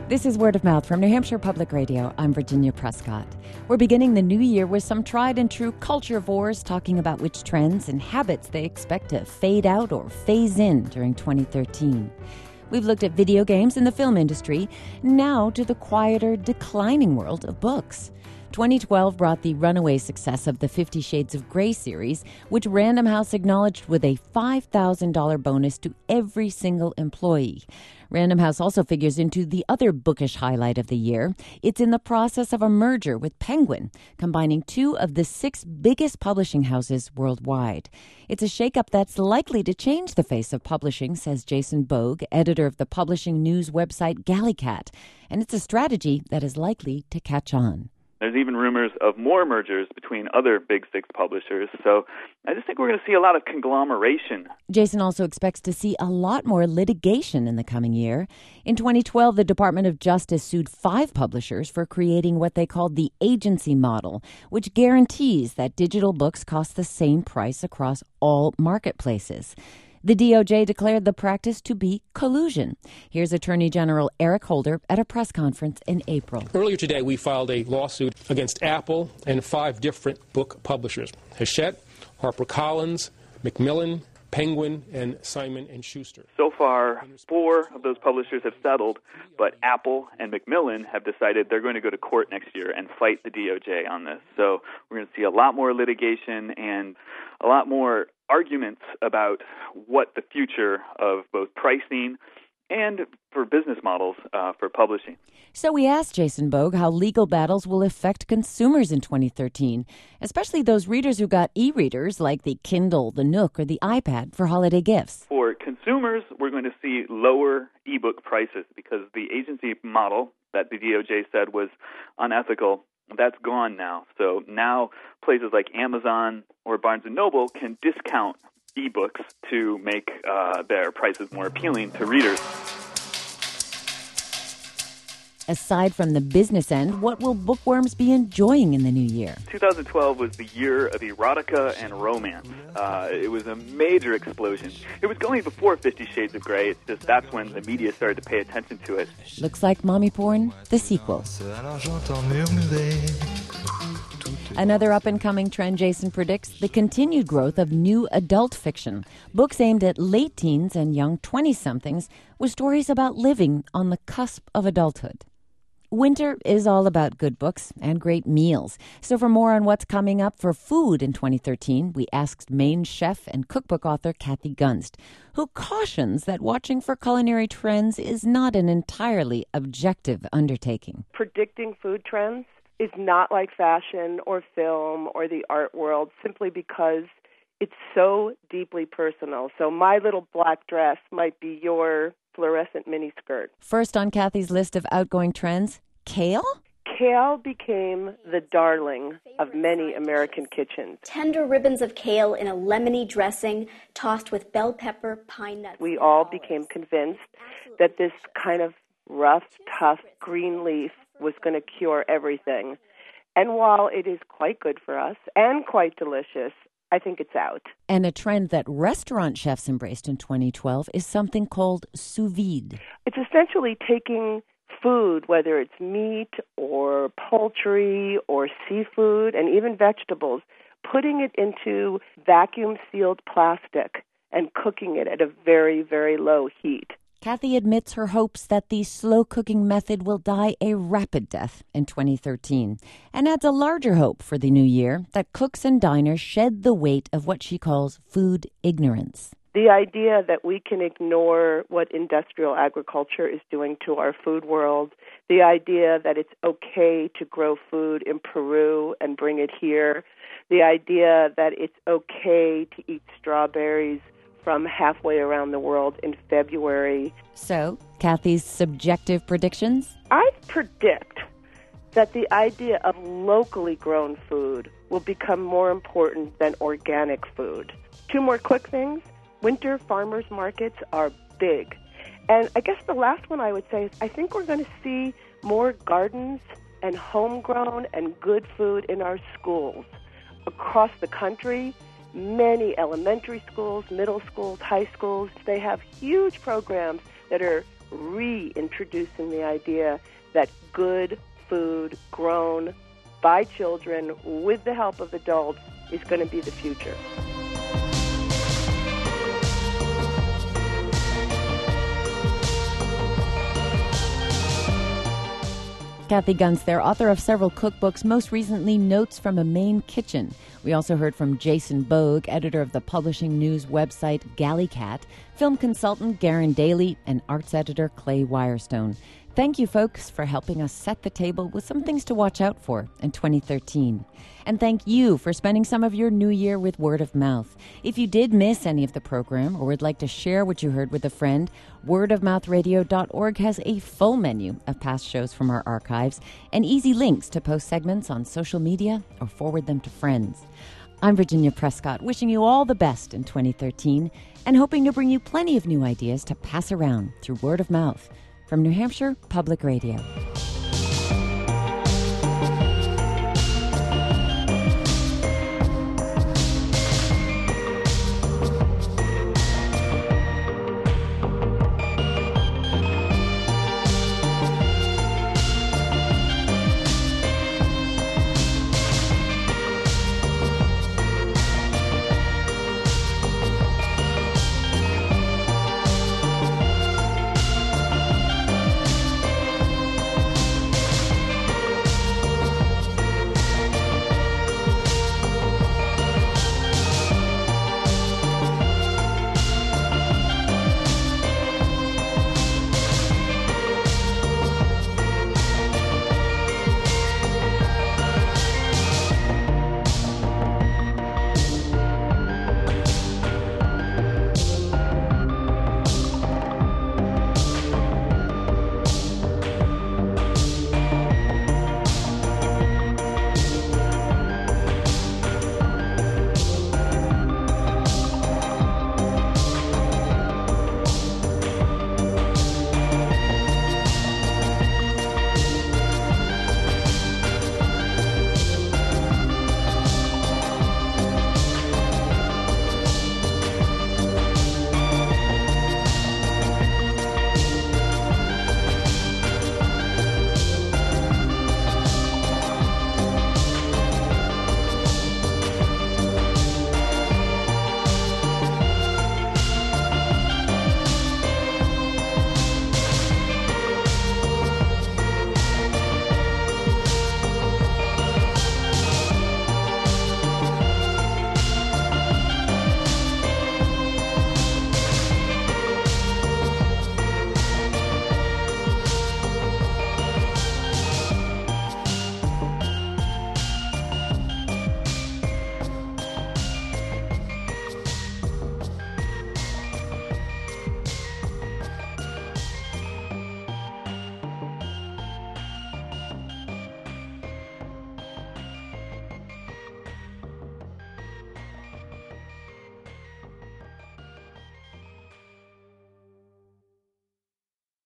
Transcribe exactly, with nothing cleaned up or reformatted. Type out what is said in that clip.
This is Word of Mouth from New Hampshire Public Radio. I'm Virginia Prescott. We're beginning the new year with some tried and true culturivores talking about which trends and habits they expect to fade out or phase in during twenty thirteen. We've looked at video games and the film industry, now to the quieter, declining world of books. twenty twelve brought the runaway success of the Fifty Shades of Grey series, which Random House acknowledged with a five thousand dollars bonus to every single employee. Random House also figures into the other bookish highlight of the year. It's in the process of a merger with Penguin, combining two of the six biggest publishing houses worldwide. It's a shakeup that's likely to change the face of publishing, says Jason Bogue, editor of the publishing news website Gallicat. And it's a strategy that is likely to catch on. There's even rumors of more mergers between other Big Six publishers. So I just think we're going to see a lot of conglomeration. Jason also expects to see a lot more litigation in the coming year. In twenty twelve, the Department of Justice sued five publishers for creating what they called the agency model, which guarantees that digital books cost the same price across all marketplaces. The D O J declared the practice to be collusion. Here's Attorney General Eric Holder at a press conference in April. Earlier today, we filed a lawsuit against Apple and five different book publishers: Hachette, HarperCollins, Macmillan, Penguin, and Simon and Schuster. So far, four of those publishers have settled, but Apple and Macmillan have decided they're going to go to court next year and fight the D O J on this. So we're going to see a lot more litigation and a lot more arguments about what the future of both pricing and for business models uh, for publishing. So we asked Jason Bogue how legal battles will affect consumers in twenty thirteen, especially those readers who got e-readers like the Kindle, the Nook, or the iPad for holiday gifts. For consumers, we're going to see lower e-book prices because the agency model that the D O J said was unethical, that's gone now. So now places like Amazon or Barnes and Noble can discount ebooks to make uh, their prices more appealing to readers. Aside from the business end, what will bookworms be enjoying in the new year? twenty twelve was the year of erotica and romance. Uh, it was a major explosion. It was going before Fifty Shades of Grey. It's just that's when the media started to pay attention to it. Looks like Mommy Porn, the sequel. Another up-and-coming trend, Jason predicts, the continued growth of new adult fiction. Books aimed at late teens and young twenty-somethings with stories about living on the cusp of adulthood. Winter is all about good books and great meals. So for more on what's coming up for food in twenty thirteen, we asked Maine chef and cookbook author Kathy Gunst, who cautions that watching for culinary trends is not an entirely objective undertaking. Predicting food trends is not like fashion or film or the art world simply because it's so deeply personal. So my little black dress might be your fluorescent miniskirt. First on Kathy's list of outgoing trends, kale? Kale became the darling of many American kitchens. Tender ribbons of kale in a lemony dressing tossed with bell pepper, pine nuts. We all became convinced that this kind of rough, tough green leaf was going to cure everything. And while it is quite good for us and quite delicious, I think it's out. And a trend that restaurant chefs embraced in twenty twelve is something called sous vide. It's essentially taking food, whether it's meat or poultry or seafood and even vegetables, putting it into vacuum-sealed plastic and cooking it at a very, very low heat. Kathy admits her hopes that the slow-cooking method will die a rapid death in twenty thirteen and adds a larger hope for the new year that cooks and diners shed the weight of what she calls food ignorance. The idea that we can ignore what industrial agriculture is doing to our food world, the idea that it's okay to grow food in Peru and bring it here, the idea that it's okay to eat strawberries from halfway around the world in February. So, Kathy's subjective predictions? I predict that the idea of locally grown food will become more important than organic food. Two more quick things. Winter farmers markets are big. And I guess the last one I would say is I think we're going to see more gardens and homegrown and good food in our schools across the country. Many elementary schools, middle schools, high schools, they have huge programs that are reintroducing the idea that good food grown by children with the help of adults is going to be the future. Kathy Gunst, author of several cookbooks, most recently Notes from a Maine Kitchen. We also heard from Jason Bogue, editor of the publishing news website Gallicat, film consultant Garen Daly, and arts editor Clay Wirestone. Thank you, folks, for helping us set the table with some things to watch out for in twenty thirteen. And thank you for spending some of your new year with word of mouth. If you did miss any of the program or would like to share what you heard with a friend, word of mouth radio dot org has a full menu of past shows from our archives and easy links to post segments on social media or forward them to friends. I'm Virginia Prescott, wishing you all the best in twenty thirteen and hoping to bring you plenty of new ideas to pass around through word of mouth from New Hampshire Public Radio.